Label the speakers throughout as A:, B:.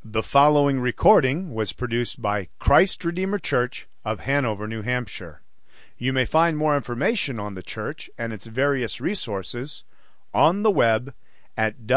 A: The following recording was produced by Christ Redeemer Church of Hanover, New Hampshire. You may find more information on the church and its various resources on the web at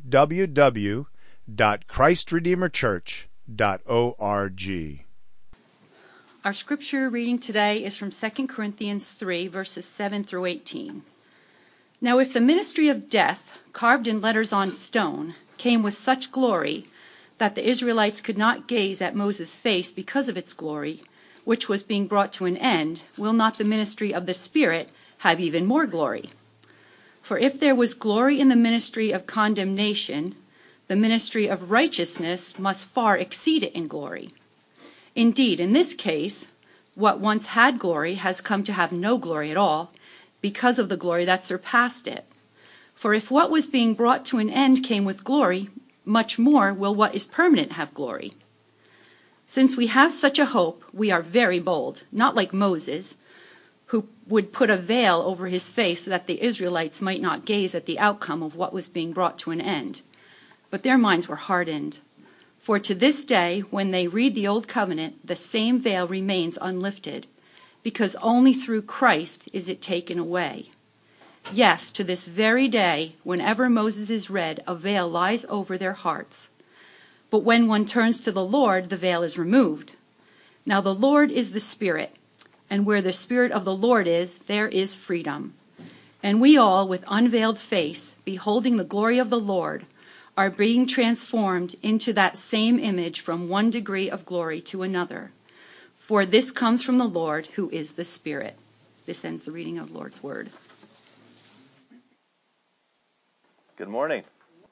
A: www.christredeemerchurch.org.
B: Our scripture reading today is from 2 Corinthians 3, verses 7 through 18. Now if the ministry of death, carved in letters on stone, came with such glory that the Israelites could not gaze at Moses' face because of its glory, which was being brought to an end, will not the ministry of the Spirit have even more glory? For if there was glory in the ministry of condemnation, the ministry of righteousness must far exceed it in glory. Indeed, in this case, what once had glory has come to have no glory at all, because of the glory that surpassed it. For if what was being brought to an end came with glory, much more will what is permanent have glory. Since we have such a hope, we are very bold, not like Moses, who would put a veil over his face so that the Israelites might not gaze at the outcome of what was being brought to an end. But their minds were hardened. For to this day, when they read the Old Covenant, the same veil remains unlifted, because only through Christ is it taken away. Yes, to this very day, whenever Moses is read, a veil lies over their hearts. But when one turns to the Lord, the veil is removed. Now the Lord is the Spirit, and where the Spirit of the Lord is, there is freedom. And we all, with unveiled face, beholding the glory of the Lord, are being transformed into that same image from one degree of glory to another. For this comes from the Lord, who is the Spirit. This ends the reading of the Lord's Word.
C: Good morning.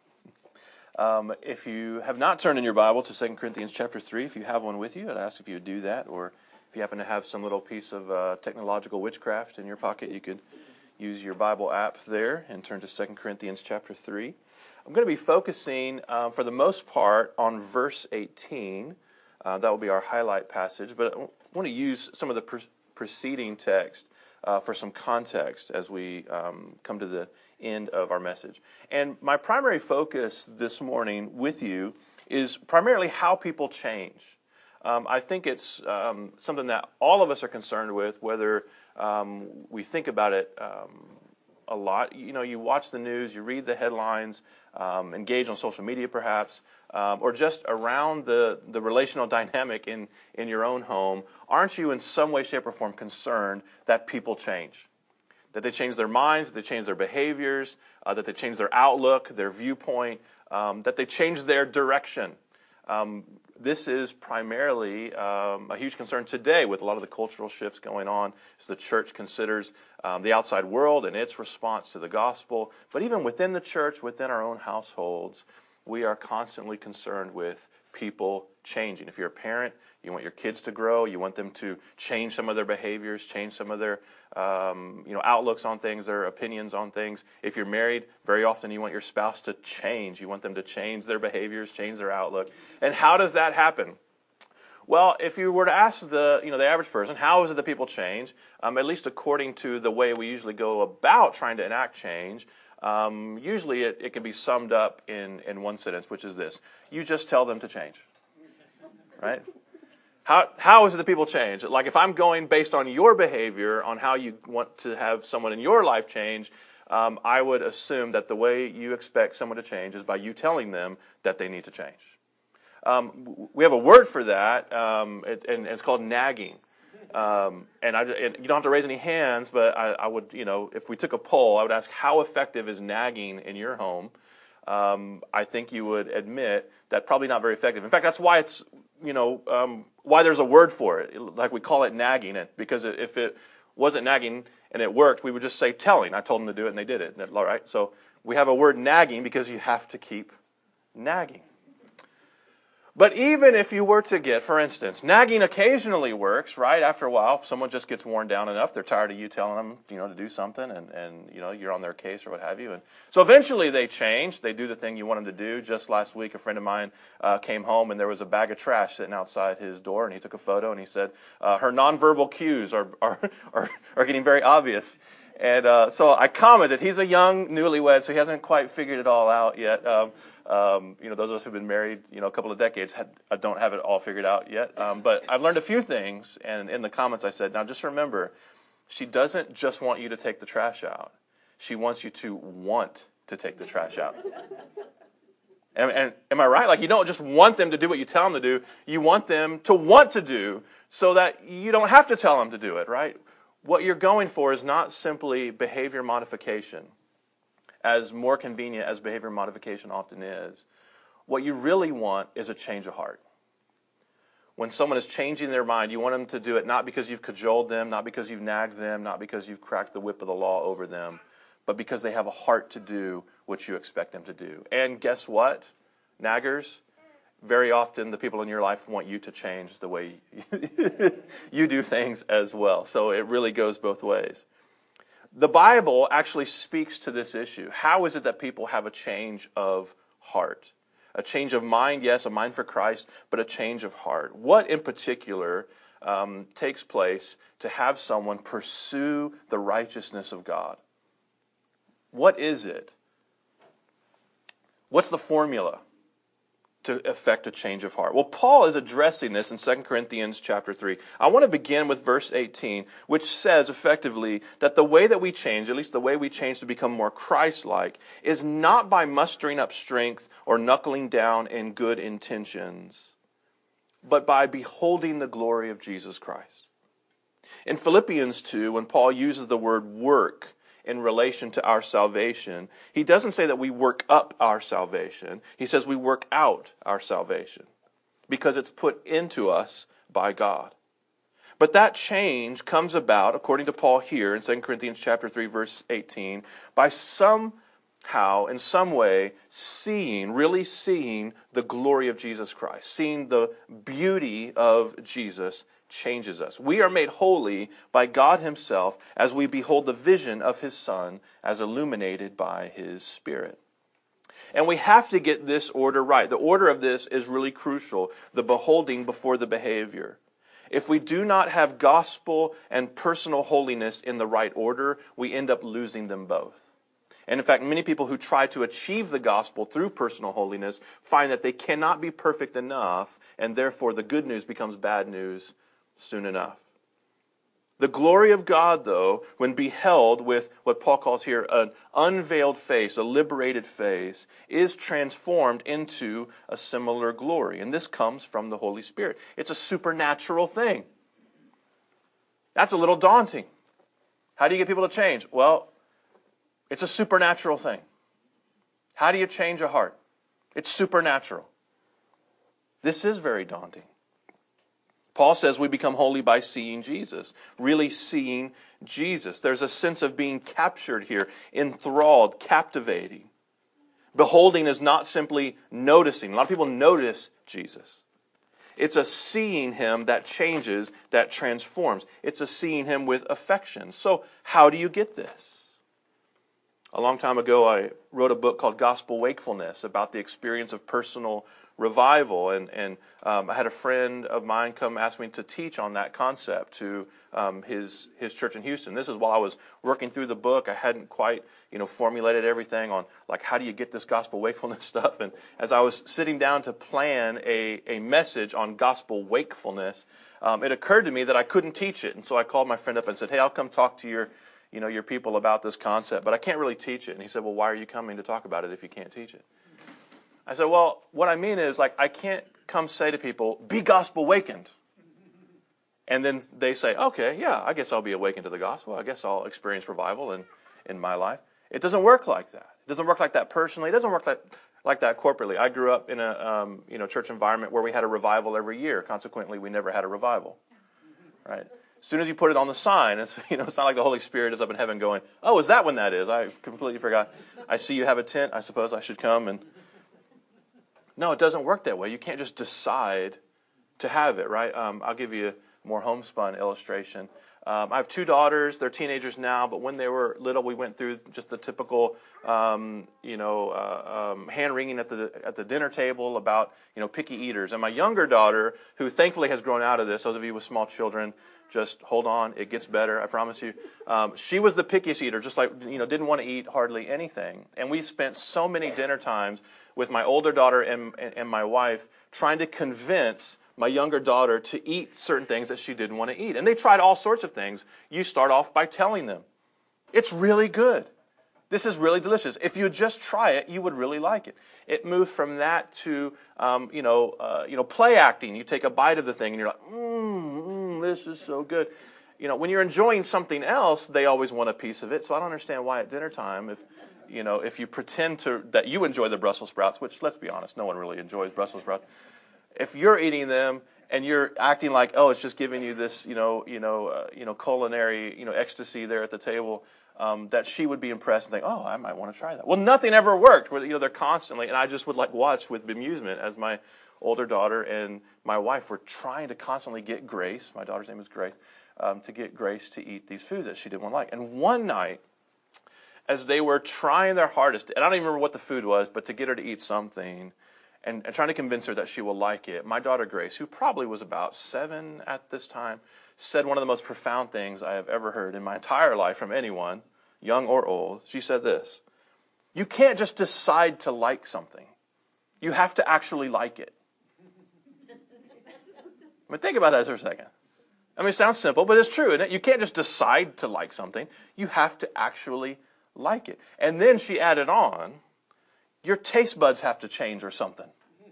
C: If you have not turned in your Bible to 2 Corinthians chapter 3, if you have one with you, I'd ask if you would do that. Or if you happen to have some little piece of technological witchcraft in your pocket, you could use your Bible app there and turn to 2 Corinthians chapter 3. I'm going to be focusing, for the most part, on verse 18. That will be our highlight passage. But I want to use some of the preceding text for some context as we come to the end of our message. And my primary focus this morning with you is primarily how people change. I think it's something that all of us are concerned with, whether we think about it a lot. You know, you watch the news, you read the headlines, engage on social media perhaps, or just around the relational dynamic in your own home. Aren't you in some way, shape, or form concerned that people change? That they change their minds, that they change their behaviors, that they change their outlook, their viewpoint, that they change their direction. This is primarily a huge concern today with a lot of the cultural shifts going on as the church considers the outside world and its response to the gospel. But even within the church, within our own households, we are constantly concerned with people changing. If you're a parent, you want your kids to grow. You want them to change some of their behaviors, change some of their outlooks on things, their opinions on things. If you're married, very often you want your spouse to change. You want them to change their behaviors, change their outlook. And how does that happen? Well, if you were to ask the average person, how is it that people change? At least according to the way we usually go about trying to enact change, usually it can be summed up in one sentence, which is this: you just tell them to change. Right? How is it that people change? Like if I'm going based on your behavior, on how you want to have someone in your life change, I would assume that the way you expect someone to change is by you telling them that they need to change. We have a word for that, and it's called nagging. And you don't have to raise any hands, but I would, if we took a poll, I would ask, how effective is nagging in your home? I think you would admit that probably not very effective. In fact, that's why it's, why there's a word for it. Like we call it nagging, because if it wasn't nagging and it worked, we would just say telling. I told them to do it and they did it. All right. So we have a word nagging because you have to keep nagging. But even if you were to get, for instance, nagging occasionally works, right? After a while, someone just gets worn down enough. They're tired of you telling them, to do something, and you're on their case or what have you. And so eventually they change. They do the thing you want them to do. Just last week, a friend of mine came home, and there was a bag of trash sitting outside his door, and he took a photo, and he said, her nonverbal cues are getting very obvious. And so I commented, he's a young newlywed, so he hasn't quite figured it all out yet. Those of us who've been married, a couple of decades don't have it all figured out yet. But I've learned a few things, and in the comments I said, now just remember, she doesn't just want you to take the trash out. She wants you to want to take the trash out. And am I right? Like, you don't just want them to do what you tell them to do. You want them to want to do so that you don't have to tell them to do it, right? What you're going for is not simply behavior modification, as more convenient as behavior modification often is. What you really want is a change of heart. When someone is changing their mind, you want them to do it not because you've cajoled them, not because you've nagged them, not because you've cracked the whip of the law over them, but because they have a heart to do what you expect them to do. And guess what, naggers? Very often the people in your life want you to change the way you do things as well. So it really goes both ways. The Bible actually speaks to this issue. How is it that people have a change of heart? A change of mind, yes, a mind for Christ, but a change of heart. What in particular takes place to have someone pursue the righteousness of God? What is it? What's the formula to effect a change of heart? Well, Paul is addressing this in 2 Corinthians chapter 3. I want to begin with verse 18, which says effectively that the way that we change, at least the way we change to become more Christ-like, is not by mustering up strength or knuckling down in good intentions, but by beholding the glory of Jesus Christ. In Philippians 2, when Paul uses the word work in relation to our salvation, he doesn't say that we work up our salvation. He says we work out our salvation because it's put into us by God. But that change comes about, according to Paul here in 2 Corinthians chapter 3, verse 18, by somehow, in some way, really seeing the glory of Jesus Christ, seeing the beauty of Jesus changes us. We are made holy by God Himself as we behold the vision of His Son as illuminated by His Spirit. And we have to get this order right. The order of this is really crucial, the beholding before the behavior. If we do not have gospel and personal holiness in the right order, we end up losing them both. And in fact, many people who try to achieve the gospel through personal holiness find that they cannot be perfect enough, and therefore the good news becomes bad news soon enough. The glory of God, though, when beheld with what Paul calls here an unveiled face, a liberated face, is transformed into a similar glory. And this comes from the Holy Spirit. It's a supernatural thing. That's a little daunting. How do you get people to change? Well, it's a supernatural thing. How do you change a heart? It's supernatural. This is very daunting. Paul says we become holy by seeing Jesus, really seeing Jesus. There's a sense of being captured here, enthralled, captivating. Beholding is not simply noticing. A lot of people notice Jesus. It's a seeing Him that changes, that transforms. It's a seeing Him with affection. So how do you get this? A long time ago, I wrote a book called Gospel Wakefulness about the experience of personal revival, and I had a friend of mine come ask me to teach on that concept to his church in Houston. This is while I was working through the book. I hadn't quite formulated everything on like how do you get this gospel wakefulness stuff. And as I was sitting down to plan a message on gospel wakefulness, it occurred to me that I couldn't teach it, and so I called my friend up and said, "Hey, I'll come talk to your people about this concept, but I can't really teach it." And he said, "Well, why are you coming to talk about it if you can't teach it?" I said, well, what I mean is, I can't come say to people, be gospel awakened. And then they say, okay, yeah, I guess I'll be awakened to the gospel. I guess I'll experience revival in my life. It doesn't work like that. It doesn't work like that personally. It doesn't work like that corporately. I grew up in a church environment where we had a revival every year. Consequently, we never had a revival. Right? As soon as you put it on the sign, it's not like the Holy Spirit is up in heaven going, oh, is that when that is? I completely forgot. I see you have a tent. I suppose I should come and... No, it doesn't work that way. You can't just decide to have it, right? I'll give you a more homespun illustration. I have two daughters. They're teenagers now, but when they were little, we went through just the typical, hand wringing at the dinner table about, picky eaters. And my younger daughter, who thankfully has grown out of this, those of you with small children, just hold on, it gets better, I promise you. She was the pickiest eater, just like, didn't want to eat hardly anything. And we spent so many dinner times with my older daughter and my wife trying to convince my younger daughter to eat certain things that she didn't want to eat. And they tried all sorts of things. You start off by telling them, it's really good. This is really delicious. If you just try it, you would really like it. It moved from that to, play acting. You take a bite of the thing and you're like, this is so good. When you're enjoying something else, they always want a piece of it. So I don't understand why at dinner time, if you pretend that you enjoy the Brussels sprouts, which let's be honest, no one really enjoys Brussels sprouts. If you're eating them and you're acting like, it's just giving you this, culinary, ecstasy there at the table, that she would be impressed and think, I might want to try that. Well, nothing ever worked. They're constantly, and I just would watch with bemusement as my older daughter and my wife were trying to constantly get Grace, my daughter's name is Grace, to get Grace to eat these foods that she didn't want to like. And one night, as they were trying their hardest, and I don't even remember what the food was, but to get her to eat something, and trying to convince her that she will like it, my daughter Grace, who probably was about 7 at this time, said one of the most profound things I have ever heard in my entire life from anyone, young or old. She said this: you can't just decide to like something. You have to actually like it. Think about that for a second. It sounds simple, but it's true, isn't it? You can't just decide to like something. You have to actually like it. And then she added on, your taste buds have to change or something.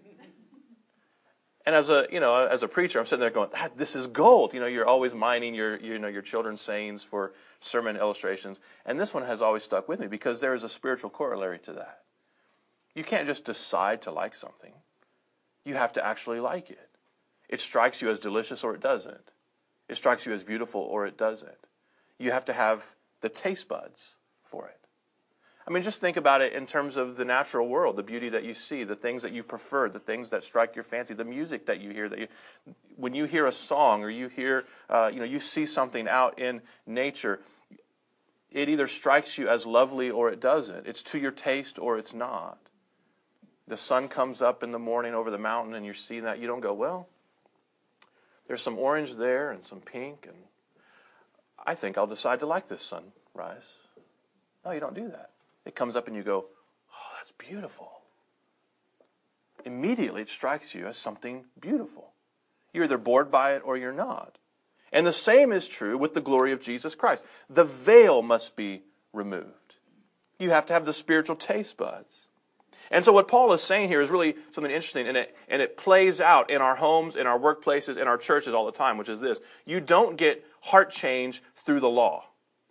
C: And as a preacher, I'm sitting there going, this is gold. You're always mining your children's sayings for sermon illustrations. And this one has always stuck with me because there is a spiritual corollary to that. You can't just decide to like something. You have to actually like it. It strikes you as delicious or it doesn't. It strikes you as beautiful or it doesn't. You have to have the taste buds for it. Just think about it in terms of the natural world, the beauty that you see, the things that you prefer, the things that strike your fancy, the music that you hear. When you hear a song or you hear, you see something out in nature, it either strikes you as lovely or it doesn't. It's to your taste or it's not. The sun comes up in the morning over the mountain and you're seeing that. You don't go, well, there's some orange there and some pink, and I think I'll decide to like this sunrise. No, you don't do that. It comes up and you go, that's beautiful. Immediately it strikes you as something beautiful. You're either bored by it or you're not. And the same is true with the glory of Jesus Christ. The veil must be removed. You have to have the spiritual taste buds. And so what Paul is saying here is really something interesting, and it plays out in our homes, in our workplaces, in our churches all the time, which is this: you don't get heart change through the law.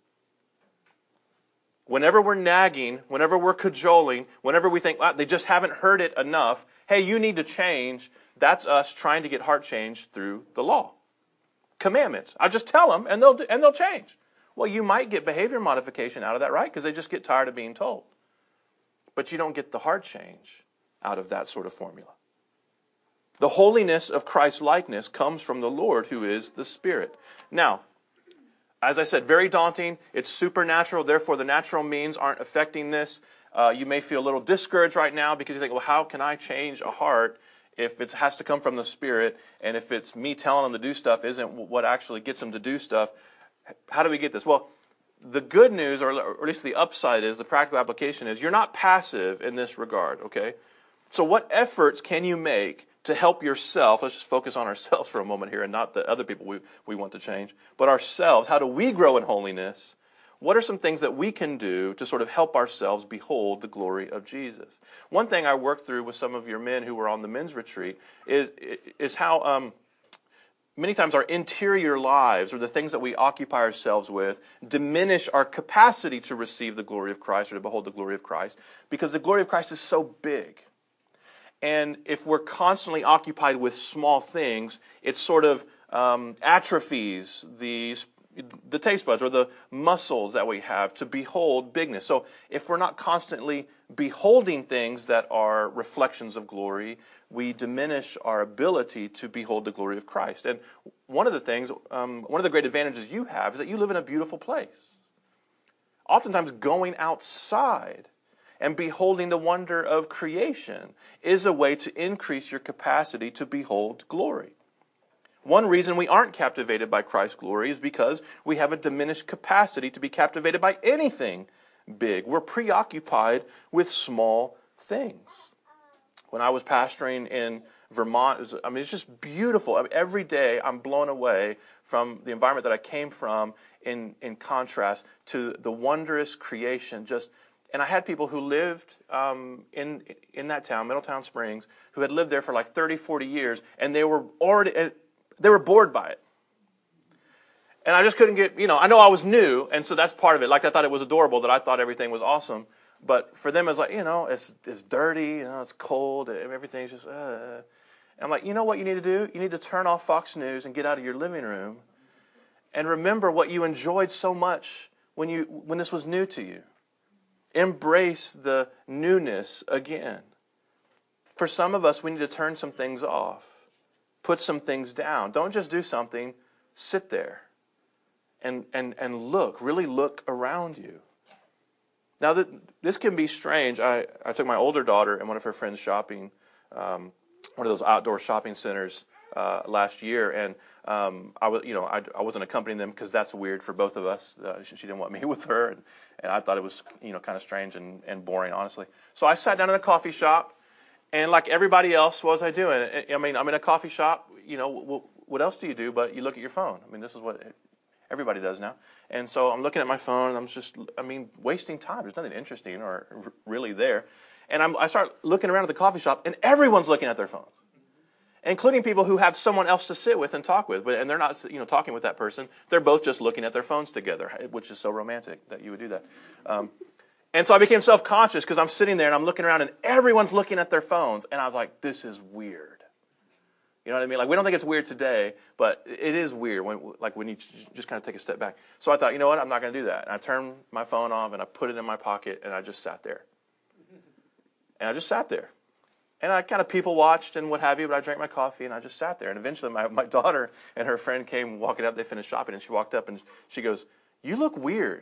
C: Whenever we're nagging, whenever we're cajoling, whenever we think, they just haven't heard it enough, hey, you need to change, that's us trying to get heart change through the law. Commandments. I just tell them and they'll change. Well, you might get behavior modification out of that, right? Because they just get tired of being told. But you don't get the heart change out of that sort of formula. The holiness of Christ's likeness comes from the Lord, who is the Spirit. Now, as I said, very daunting. It's supernatural. Therefore, the natural means aren't affecting this. You may feel a little discouraged right now because you think, well, how can I change a heart if it has to come from the Spirit? And if it's me telling them to do stuff isn't what actually gets them to do stuff, how do we get this? Well, the good news, or at least the upside is, the practical application is, you're not passive in this regard, okay? So what efforts can you make to help yourself? Let's just focus on ourselves for a moment here and not the other people we want to change, but ourselves. How do we grow in holiness? What are some things that we can do to sort of help ourselves behold the glory of Jesus? One thing I worked through with some of your men who were on the men's retreat is how many times our interior lives, or the things that we occupy ourselves with, diminish our capacity to receive the glory of Christ or to behold the glory of Christ, because the glory of Christ is so big. And if we're constantly occupied with small things, it sort of atrophies the the taste buds or the muscles that we have to behold bigness. So if we're not constantly beholding things that are reflections of glory, we diminish our ability to behold the glory of Christ. And one of the great advantages you have is that you live in a beautiful place. Oftentimes going outside and beholding the wonder of creation is a way to increase your capacity to behold glory. One reason we aren't captivated by Christ's glory is because we have a diminished capacity to be captivated by anything big. We're preoccupied with small things. When I was pastoring in Vermont, it's just beautiful. Every day I'm blown away from the environment that I came from in contrast to the wondrous creation. And I had people who lived in that town, Middletown Springs, who had lived there for like 30, 40 years, and they were bored by it. And I just couldn't get, I know I was new, and so that's part of it. Like, I thought it was adorable that I thought everything was awesome. But for them, it's like, it's dirty, it's cold, everything's just, And I'm like, you know what you need to do? You need to turn off Fox News and get out of your living room and remember what you enjoyed so much when this was new to you. Embrace the newness again. For some of us, we need to turn some things off. Put some things down. Don't just do something. Sit there and look. Really look around you. Now, this can be strange. I took my older daughter and one of her friends shopping, one of those outdoor shopping centers last year, and I wasn't accompanying them because that's weird for both of us. She didn't want me with her, and I thought it was kind of strange and boring, honestly. So I sat down in a coffee shop, and like everybody else, what was I doing? I'm in a coffee shop. What else do you do? But you look at your phone. This is what everybody does now. And so I'm looking at my phone, and I'm just wasting time. There's nothing interesting or really there. And I start looking around at the coffee shop, and everyone's looking at their phones, including people who have someone else to sit with and talk with. And they're not talking with that person. They're both just looking at their phones together, which is so romantic that you would do that. And so I became self-conscious because I'm sitting there and I'm looking around and everyone's looking at their phones. And I was like, this is weird. You know what I mean? Like, we don't think it's weird today, but it is weird when you just kind of take a step back. So I thought, you know what? I'm not going to do that. And I turned my phone off and I put it in my pocket and I just sat there. And I just sat there. And I kind of people watched and what have you, but I drank my coffee and I just sat there. And eventually my daughter and her friend came walking up. They finished shopping and she walked up and she goes, "You look weird."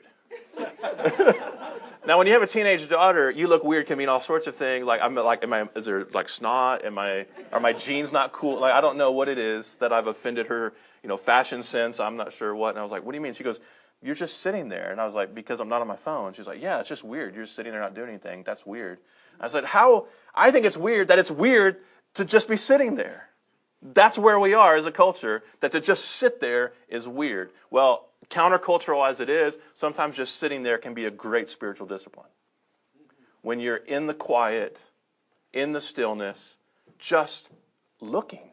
C: Now, when you have a teenage daughter, you look weird can mean all sorts of things. Is there like snot? Are my jeans not cool? Like, I don't know what it is that I've offended her, fashion sense. I'm not sure what. And I was like, "What do you mean?" She goes, "You're just sitting there." And I was like, "Because I'm not on my phone." She's like, "Yeah, it's just weird. You're just sitting there not doing anything. That's weird." I said, "How? I think it's weird that it's weird to just be sitting there. That's where we are as a culture, that to just sit there is weird." Well, countercultural as it is, sometimes just sitting there can be a great spiritual discipline. When you're in the quiet, in the stillness, just looking.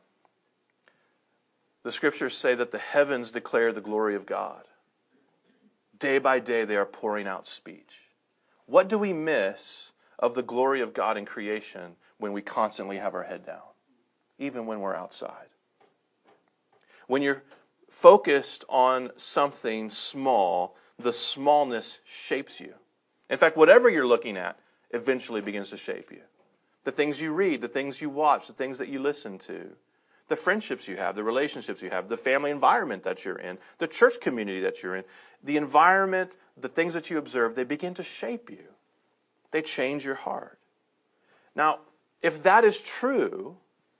C: The scriptures say that the heavens declare the glory of God. Day by day they are pouring out speech. What do we miss of the glory of God in creation when we constantly have our head down, even when we're outside? When you're focused on something small, the smallness shapes you. In fact, whatever you're looking at eventually begins to shape you. The things you read, the things you watch, the things that you listen to, the friendships you have, the relationships you have, the family environment that you're in, the church community that you're in, the environment, the things that you observe, they begin to shape you. They change your heart. Now, if that is true,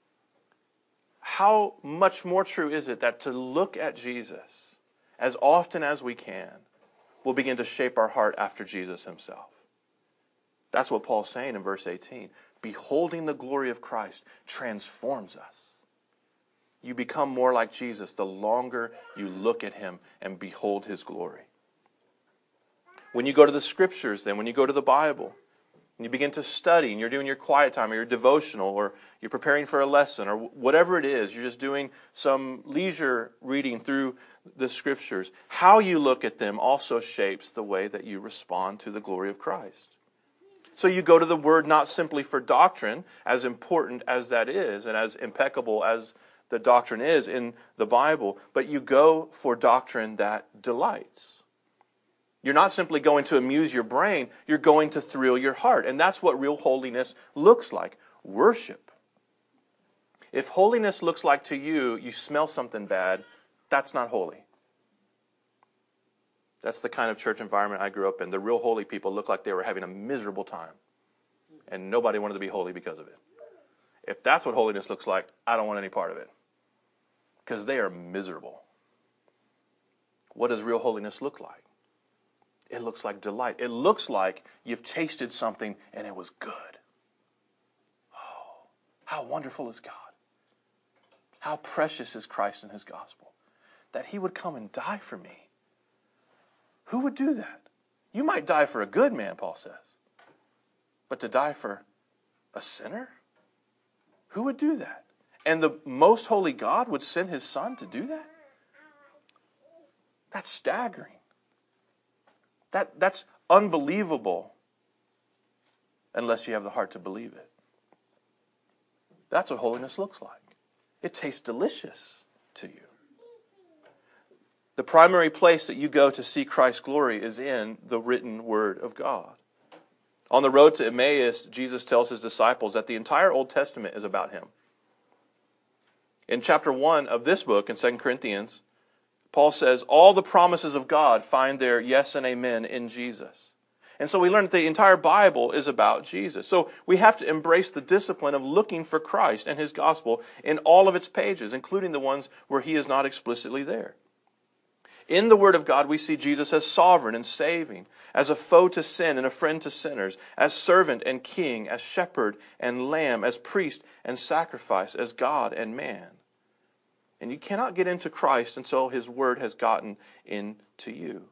C: how much more true is it that to look at Jesus as often as we can will begin to shape our heart after Jesus himself? That's what Paul's saying in verse 18. Beholding the glory of Christ transforms us. You become more like Jesus the longer you look at him and behold his glory. When you go to the scriptures, then, when you go to the Bible, and you begin to study, and you're doing your quiet time, or your devotional, or you're preparing for a lesson, or whatever it is, you're just doing some leisure reading through the scriptures, how you look at them also shapes the way that you respond to the glory of Christ. So you go to the Word not simply for doctrine, as important as that is, and as impeccable as the doctrine is in the Bible, but you go for doctrine that delights. You're not simply going to amuse your brain, you're going to thrill your heart. And that's what real holiness looks like. Worship. If holiness looks like to you, you smell something bad, that's not holy. That's the kind of church environment I grew up in. The real holy people looked like they were having a miserable time. And nobody wanted to be holy because of it. If that's what holiness looks like, I don't want any part of it. Because they are miserable. What does real holiness look like? It looks like delight. It looks like you've tasted something and it was good. Oh, how wonderful is God. How precious is Christ and His gospel. That He would come and die for me. Who would do that? You might die for a good man, Paul says. But to die for a sinner? Who would do that? And the most holy God would send His Son to do that? That's staggering. That's unbelievable unless you have the heart to believe it. That's what holiness looks like. It tastes delicious to you. The primary place that you go to see Christ's glory is in the written Word of God. On the road to Emmaus, Jesus tells His disciples that the entire Old Testament is about Him. In chapter 1 of this book, in 2 Corinthians, Paul says, all the promises of God find their yes and amen in Jesus. And so we learn that the entire Bible is about Jesus. So we have to embrace the discipline of looking for Christ and His gospel in all of its pages, including the ones where He is not explicitly there. In the Word of God, we see Jesus as sovereign and saving, as a foe to sin and a friend to sinners, as servant and king, as shepherd and lamb, as priest and sacrifice, as God and man. And you cannot get into Christ until His Word has gotten into you.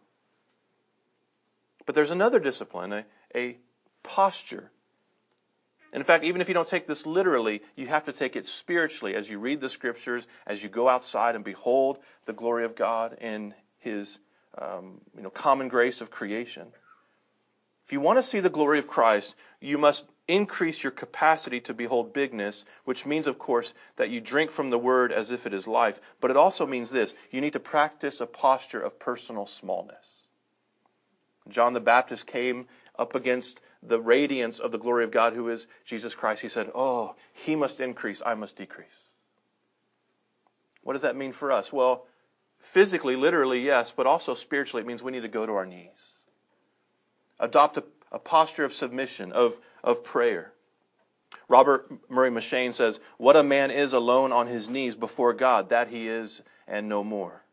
C: But there's another discipline, a posture. In fact, even if you don't take this literally, you have to take it spiritually as you read the Scriptures, as you go outside and behold the glory of God in His common grace of creation. If you want to see the glory of Christ, you must increase your capacity to behold bigness, which means, of course, that you drink from the Word as if it is life. But it also means this: you need to practice a posture of personal smallness. John the Baptist came up against the radiance of the glory of God, who is Jesus Christ. He said, oh, He must increase, I must decrease. What does that mean for us? Well, physically, literally, yes, but also spiritually, it means we need to go to our knees. Adopt a posture of submission, of prayer. Robert Murray M'Cheyne says, what a man is alone on his knees before God, that he is and no more.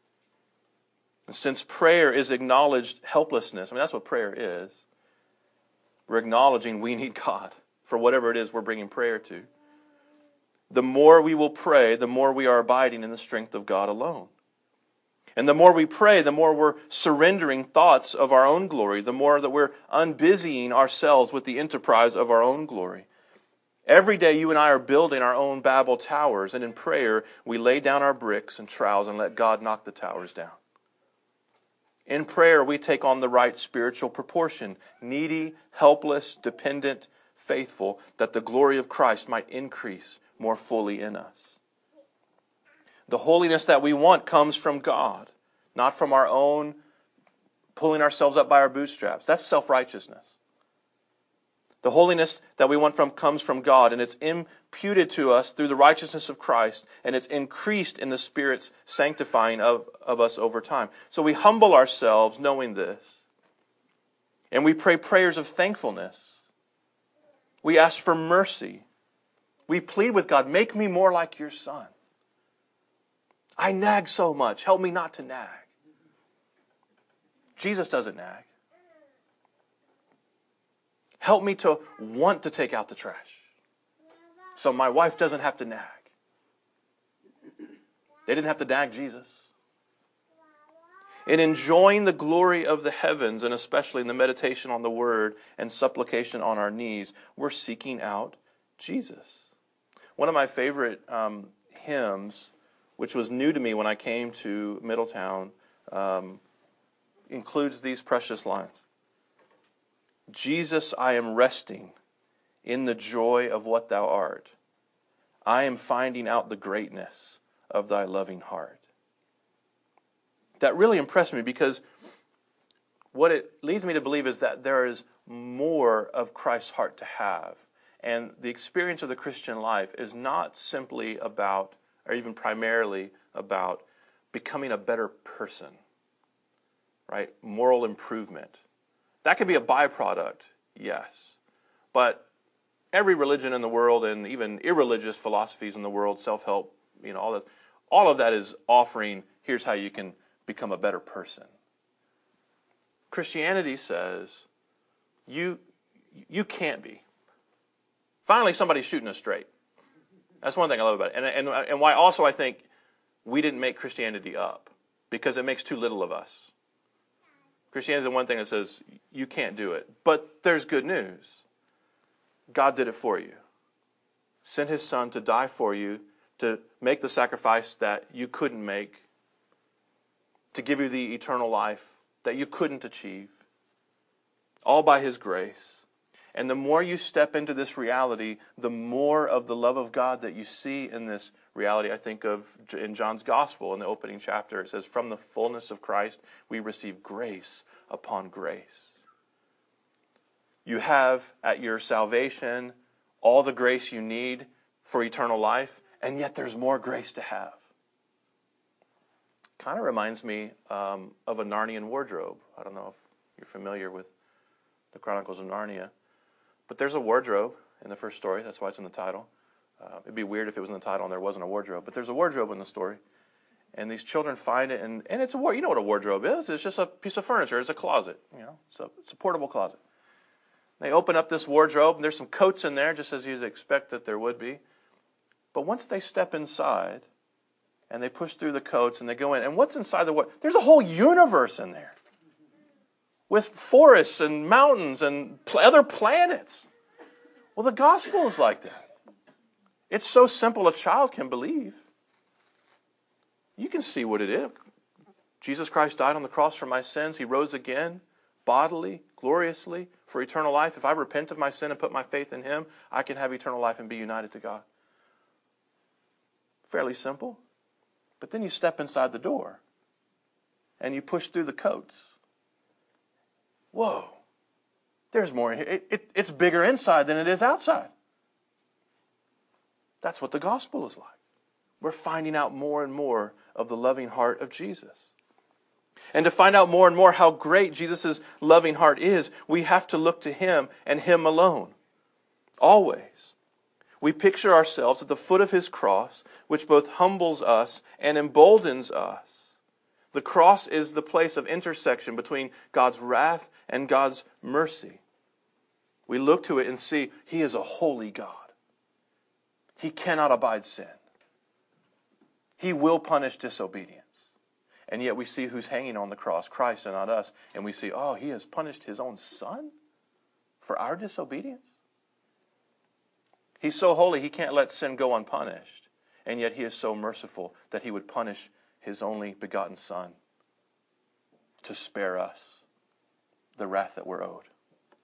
C: And since prayer is acknowledged helplessness, that's what prayer is. We're acknowledging we need God for whatever it is we're bringing prayer to. The more we will pray, the more we are abiding in the strength of God alone. And the more we pray, the more we're surrendering thoughts of our own glory, the more that we're unbusying ourselves with the enterprise of our own glory. Every day you and I are building our own Babel towers, and in prayer we lay down our bricks and trowels and let God knock the towers down. In prayer, we take on the right spiritual proportion, needy, helpless, dependent, faithful, that the glory of Christ might increase more fully in us. The holiness that we want comes from God, not from our own pulling ourselves up by our bootstraps. That's self-righteousness. The holiness that we want comes from God, and it's imputed to us through the righteousness of Christ, and it's increased in the Spirit's sanctifying of us over time. So we humble ourselves knowing this, and we pray prayers of thankfulness. We ask for mercy. We plead with God, make me more like your Son. I nag so much. Help me not to nag. Jesus doesn't nag. Help me to want to take out the trash so my wife doesn't have to nag. They didn't have to nag Jesus. In enjoying the glory of the heavens, and especially in the meditation on the Word and supplication on our knees, we're seeking out Jesus. One of my favorite hymns, which was new to me when I came to Middletown, includes these precious lines. Jesus, I am resting in the joy of what thou art. I am finding out the greatness of thy loving heart. That really impressed me, because what it leads me to believe is that there is more of Christ's heart to have. And the experience of the Christian life is not simply about, or even primarily about, becoming a better person, right? Moral improvement. That can be a byproduct, yes. But every religion in the world, and even irreligious philosophies in the world, self-help, all of that is offering, here's how you can become a better person. Christianity says, you can't be. Finally, somebody's shooting us straight. That's one thing I love about it. And why also I think we didn't make Christianity up, because it makes too little of us. Christianity is the one thing that says, you can't do it. But there's good news. God did it for you. Sent His Son to die for you, to make the sacrifice that you couldn't make, to give you the eternal life that you couldn't achieve, all by His grace. And the more you step into this reality, the more of the love of God that you see in this reality. I think of in John's Gospel, in the opening chapter, it says, from the fullness of Christ, we receive grace upon grace. You have at your salvation all the grace you need for eternal life, and yet there's more grace to have. Kind of reminds me of a Narnian wardrobe. I don't know if you're familiar with the Chronicles of Narnia, but there's a wardrobe in the first story. That's why it's in the title. It'd be weird if it was in the title and there wasn't a wardrobe, but there's a wardrobe in the story. And these children find it, and it's you know what a wardrobe is. It's just a piece of furniture. It's a closet. It's a portable closet. They open up this wardrobe, and there's some coats in there, just as you'd expect that there would be. But once they step inside, and they push through the coats, and they go in, and what's inside the wardrobe? There's a whole universe in there, with forests and mountains and other planets. Well, the gospel is like that. It's so simple a child can believe. You can see what it is. Jesus Christ died on the cross for my sins. He rose again, bodily, gloriously, for eternal life. If I repent of my sin and put my faith in Him, I can have eternal life and be united to God. Fairly simple. But then you step inside the door, and you push through the coats. Whoa. There's more in here. It's bigger inside than it is outside. That's what the gospel is like. We're finding out more and more of the loving heart of Jesus. And to find out more and more how great Jesus' loving heart is, we have to look to Him and Him alone. Always. We picture ourselves at the foot of His cross, which both humbles us and emboldens us. The cross is the place of intersection between God's wrath and God's mercy. We look to it and see He is a holy God. He cannot abide sin. He will punish disobedience. And yet we see who's hanging on the cross, Christ and not us. And we see, He has punished His own Son for our disobedience. He's so holy, He can't let sin go unpunished. And yet He is so merciful that He would punish His only begotten Son to spare us the wrath that we're owed.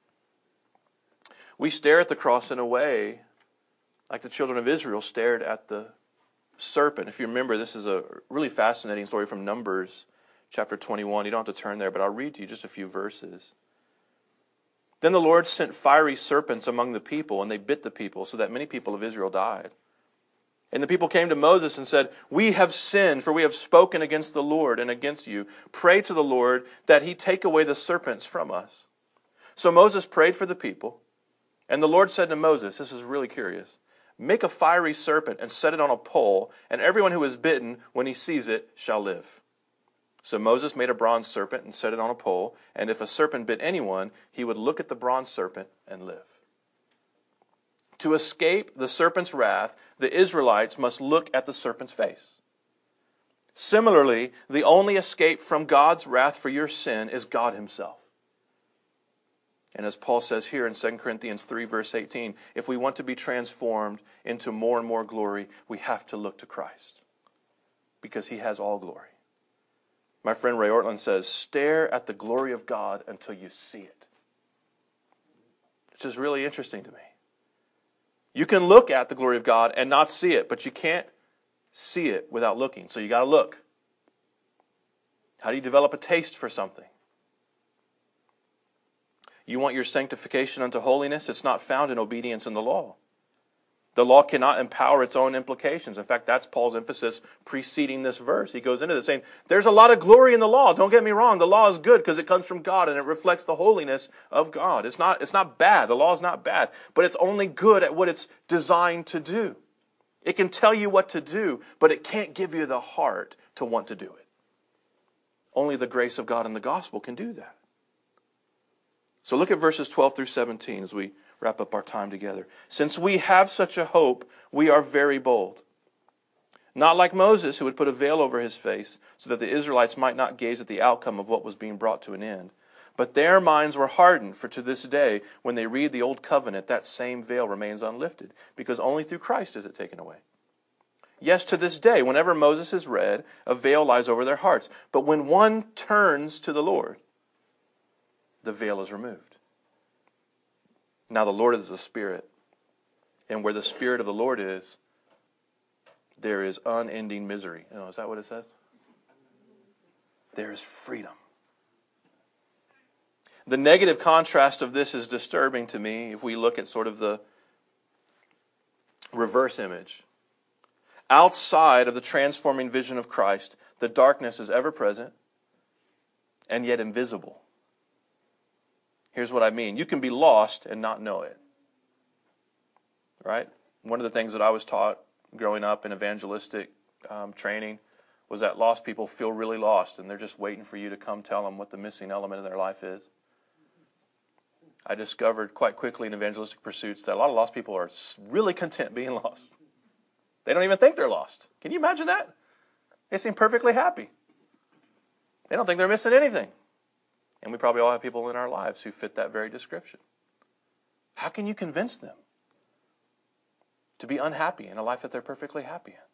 C: We stare at the cross in a way like the children of Israel stared at the serpent. If you remember, this is a really fascinating story from Numbers chapter 21. You don't have to turn there, but I'll read to you just a few verses. Then the Lord sent fiery serpents among the people, and they bit the people, so that many people of Israel died. And the people came to Moses and said, "We have sinned, for we have spoken against the Lord and against you. Pray to the Lord that He take away the serpents from us." So Moses prayed for the people, and the Lord said to Moses, this is really curious, "Make a fiery serpent and set it on a pole, and everyone who is bitten, when he sees it, shall live." So Moses made a bronze serpent and set it on a pole, and if a serpent bit anyone, he would look at the bronze serpent and live. To escape the serpent's wrath, the Israelites must look at the serpent's face. Similarly, the only escape from God's wrath for your sin is God Himself. And as Paul says here in 2 Corinthians 3, verse 18, if we want to be transformed into more and more glory, we have to look to Christ, because He has all glory. My friend Ray Ortland says, stare at the glory of God until you see it. which is really interesting to me. You can look at the glory of God and not see it, but you can't see it without looking. So you got to look. How do you develop a taste for something? You want your sanctification unto holiness? It's not found in obedience in the law. The law cannot empower its own implications. In fact, that's Paul's emphasis preceding this verse. He goes into this saying, there's a lot of glory in the law. Don't get me wrong. The law is good because it comes from God and it reflects the holiness of God. It's not bad. The law is not bad. But it's only good at what it's designed to do. It can tell you what to do, but it can't give you the heart to want to do it. Only the grace of God and the gospel can do that. So look at verses 12 through 17 as we wrap up our time together. Since we have such a hope, we are very bold. Not like Moses, who would put a veil over his face so that the Israelites might not gaze at the outcome of what was being brought to an end. But their minds were hardened, for to this day, when they read the Old Covenant, that same veil remains unlifted, because only through Christ is it taken away. Yes, to this day, whenever Moses is read, a veil lies over their hearts. But when one turns to the Lord, the veil is removed. Now the Lord is the Spirit, and where the Spirit of the Lord is, there is unending misery. Is that what it says? There is freedom. The negative contrast of this is disturbing to me if we look at sort of the reverse image. Outside of the transforming vision of Christ, the darkness is ever present and yet invisible. Here's what I mean. You can be lost and not know it. Right? One of the things that I was taught growing up in evangelistic training was that lost people feel really lost and they're just waiting for you to come tell them what the missing element in their life is. I discovered quite quickly in evangelistic pursuits that a lot of lost people are really content being lost. They don't even think they're lost. Can you imagine that? They seem perfectly happy. They don't think they're missing anything. And we probably all have people in our lives who fit that very description. How can you convince them to be unhappy in a life that they're perfectly happy in?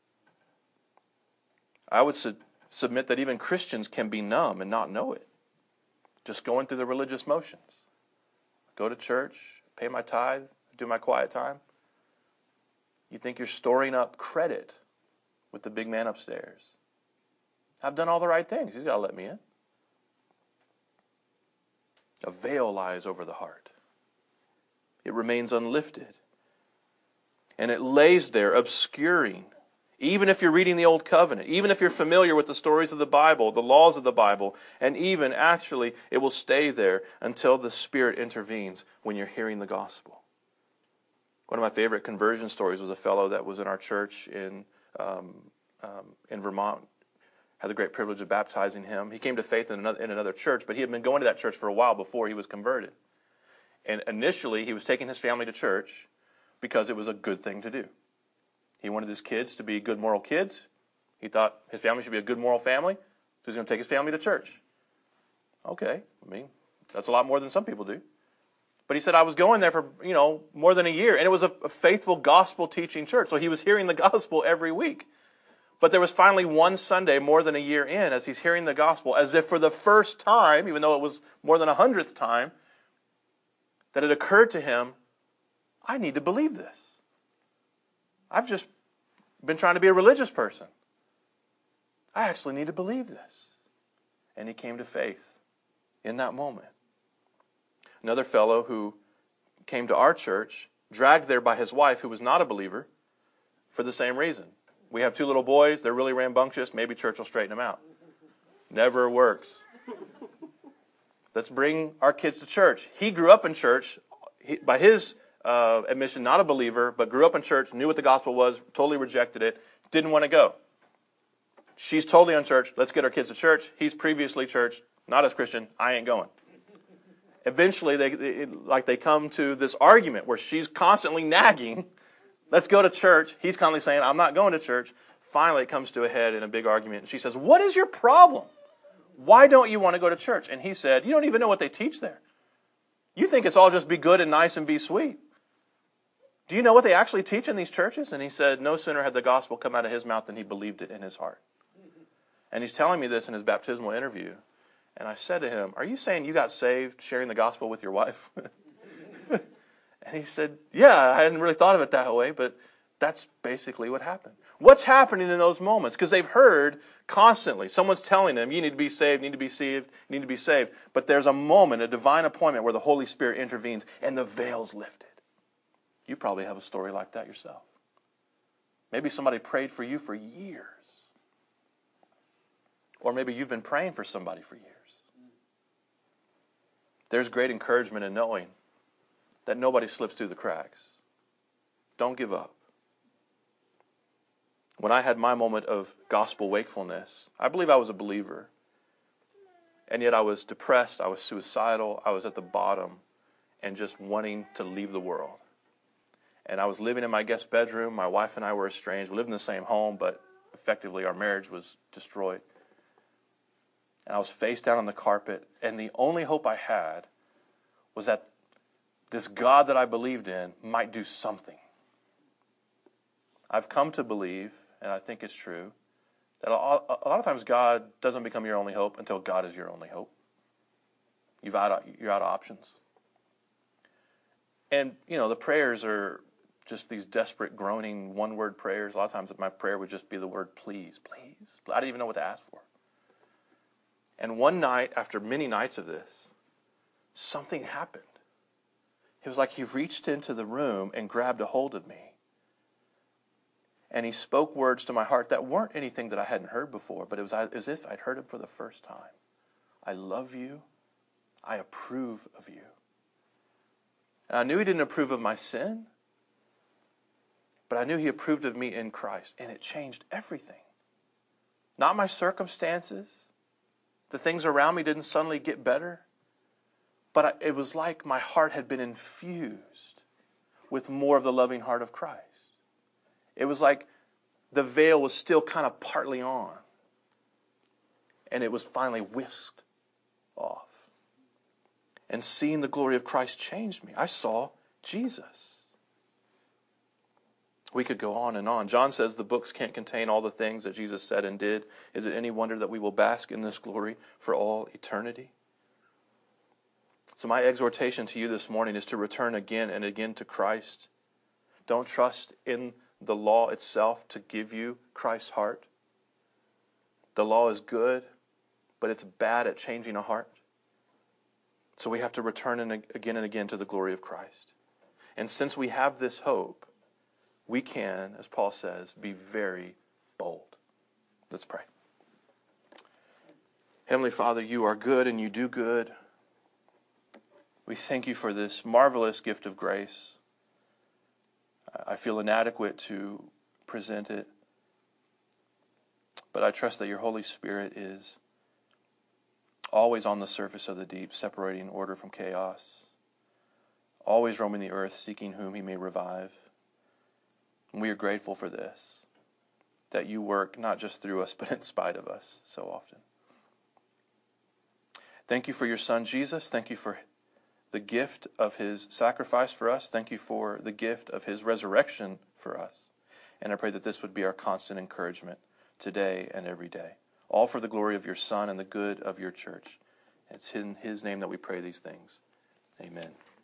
C: I would submit that even Christians can be numb and not know it. Just going through the religious motions. Go to church, pay my tithe, do my quiet time. You think you're storing up credit with the big man upstairs. I've done all the right things. He's got to let me in. A veil lies over the heart. It remains unlifted. And it lays there obscuring. Even if you're reading the Old Covenant, even if you're familiar with the stories of the Bible, the laws of the Bible, and even actually it will stay there until the Spirit intervenes when you're hearing the gospel. One of my favorite conversion stories was a fellow that was in our church in Vermont. Had the great privilege of baptizing him. He came to faith in another church, but he had been going to that church for a while before he was converted. And initially, he was taking his family to church because it was a good thing to do. He wanted his kids to be good moral kids. He thought his family should be a good moral family, so he's going to take his family to church. Okay, that's a lot more than some people do. But he said, I was going there for, more than a year, and it was a faithful gospel teaching church, so he was hearing the gospel every week. But there was finally one Sunday more than a year in as he's hearing the gospel, as if for the first time, even though it was more than 100th time, that it occurred to him, I need to believe this. I've just been trying to be a religious person. I actually need to believe this. And he came to faith in that moment. Another fellow who came to our church, dragged there by his wife, who was not a believer, for the same reason. We have 2 little boys. They're really rambunctious. Maybe church will straighten them out. Never works. Let's bring our kids to church. He grew up in church. By his admission, not a believer, but grew up in church, knew what the gospel was, totally rejected it, didn't want to go. She's totally unchurched. Let's get our kids to church. He's previously churched, not as Christian. I ain't going. Eventually, they come to this argument where she's constantly nagging. Let's go to church. He's constantly saying, I'm not going to church. Finally, it comes to a head in a big argument. And she says, what is your problem? Why don't you want to go to church? And he said, you don't even know what they teach there. You think it's all just be good and nice and be sweet. Do you know what they actually teach in these churches? And he said, no sooner had the gospel come out of his mouth than he believed it in his heart. And he's telling me this in his baptismal interview. And I said to him, are you saying you got saved sharing the gospel with your wife? And he said, yeah, I hadn't really thought of it that way, but that's basically what happened. What's happening in those moments? Because they've heard constantly. Someone's telling them, you need to be saved, you need to be saved, you need to be saved. But there's a moment, a divine appointment where the Holy Spirit intervenes and the veil's lifted. You probably have a story like that yourself. Maybe somebody prayed for you for years. Or maybe you've been praying for somebody for years. There's great encouragement in knowing that nobody slips through the cracks. Don't give up. When I had my moment of gospel wakefulness, I believe I was a believer. And yet I was depressed, I was suicidal, I was at the bottom and just wanting to leave the world. And I was living in my guest bedroom. My wife and I were estranged. We lived in the same home, but effectively our marriage was destroyed. And I was face down on the carpet, and the only hope I had was that this God that I believed in might do something. I've come to believe, and I think it's true, that a lot of times God doesn't become your only hope until God is your only hope. You're out of options. And, the prayers are just these desperate, groaning, one-word prayers. A lot of times my prayer would just be the word please, please. I didn't even know what to ask for. And one night, after many nights of this, something happened. It was like he reached into the room and grabbed a hold of me. And he spoke words to my heart that weren't anything that I hadn't heard before, but it was as if I'd heard them for the first time. I love you. I approve of you. And I knew he didn't approve of my sin, but I knew he approved of me in Christ. And it changed everything. Not my circumstances. The things around me didn't suddenly get better. But it was like my heart had been infused with more of the loving heart of Christ. It was like the veil was still kind of partly on. And it was finally whisked off. And seeing the glory of Christ changed me. I saw Jesus. We could go on and on. John says the books can't contain all the things that Jesus said and did. Is it any wonder that we will bask in this glory for all eternity? So my exhortation to you this morning is to return again and again to Christ. Don't trust in the law itself to give you Christ's heart. The law is good, but it's bad at changing a heart. So we have to return again and again to the glory of Christ. And since we have this hope, we can, as Paul says, be very bold. Let's pray. Heavenly Father, you are good and you do good. We thank you for this marvelous gift of grace. I feel inadequate to present it, but I trust that your Holy Spirit is always on the surface of the deep, separating order from chaos, always roaming the earth, seeking whom he may revive. And we are grateful for this, that you work not just through us, but in spite of us so often. Thank you for your Son, Jesus. Thank you for the gift of his sacrifice for us. Thank you for the gift of his resurrection for us. And I pray that this would be our constant encouragement today and every day. All for the glory of your Son and the good of your church. It's in his name that we pray these things. Amen.